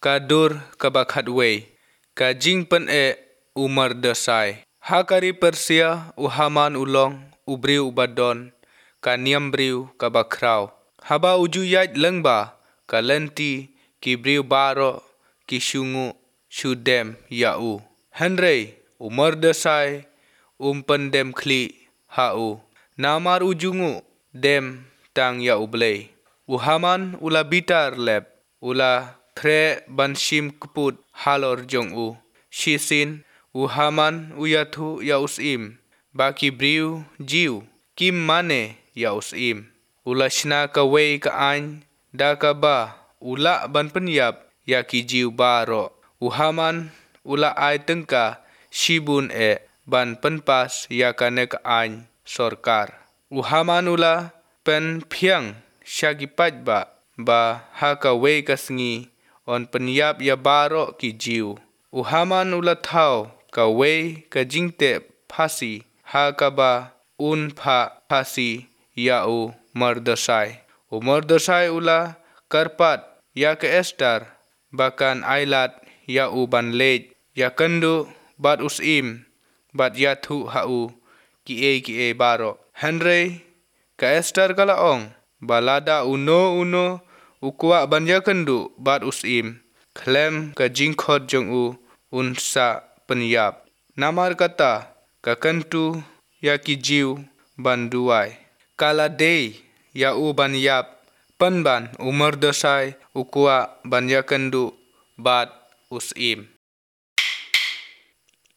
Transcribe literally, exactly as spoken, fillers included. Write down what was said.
kadur kabakat wei, ka jing pen e umar desai. Hakari Persia uhaman ulong ubriu ubadon, ka niam briu kabakrau. Haba uju yait lengba, ka lenti ki briu baro ki syungu syudem yau. Henrei umar desai umpen dem kli hau. Namar ujungu dem tang yau blei. Uhaman ula bitar lep, ula pre banshim keput halor jong u. Shisin uhaman uyathu yaus im, baki briu jiu, kim mane yaus im. Ula shna ka wei ka any, da ka ba, ula ban penyap, ya ki jiu baro. Uhaman ula ai tengka, shibun e, ban penpas ya ka ne ka any, sorkar. Uhaman ula pen piang, syagipaj ba, ba ha ka wei ka sengi, on penyap ya baro ki jiu. Uhaman ula thau, ka wei ka jingte pasi, ha ka ba un pa pasi yau mardesai. Umardesai ula karpat ya ke Estar, bakan ailat yau ban lej, ya kendu bat usim, bat yathu hau ki e ki e baro. Henrei ka Estar kalaong, balada uno uno ukwa ban ya kendu bat usim, klem ka jingkhot jong u unsa penyap. Namar kata ka kentu ya ki jiu ban duai. Kala dei yau ban yap, penban umar desai ukwa ban ya kendu bat usim.